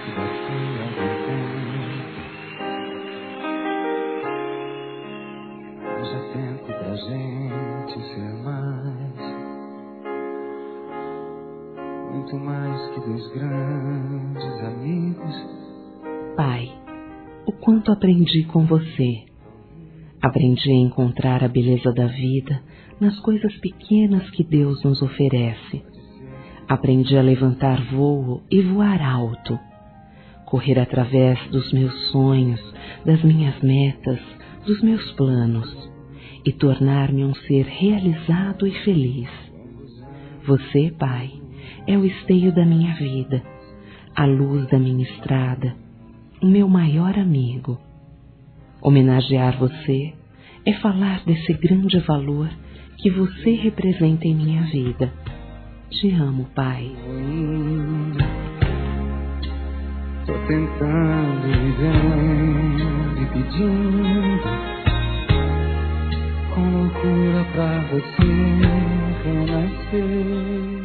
daqui a algum tempo haja tempo pra gente ser mais, muito mais que dois grandes amigos. Pai, o quanto aprendi com você. Aprendi a encontrar a beleza da vida nas coisas pequenas que Deus nos oferece. Aprendi a levantar voo e voar alto, correr através dos meus sonhos, das minhas metas, dos meus planos e tornar-me um ser realizado e feliz. Você, Pai, é o esteio da minha vida, a luz da minha estrada, o meu maior amigo. Homenagear você é falar desse grande valor que você representa em minha vida. Te amo, Pai. Tô tentando, vivendo e pedindo com loucura pra você renascer.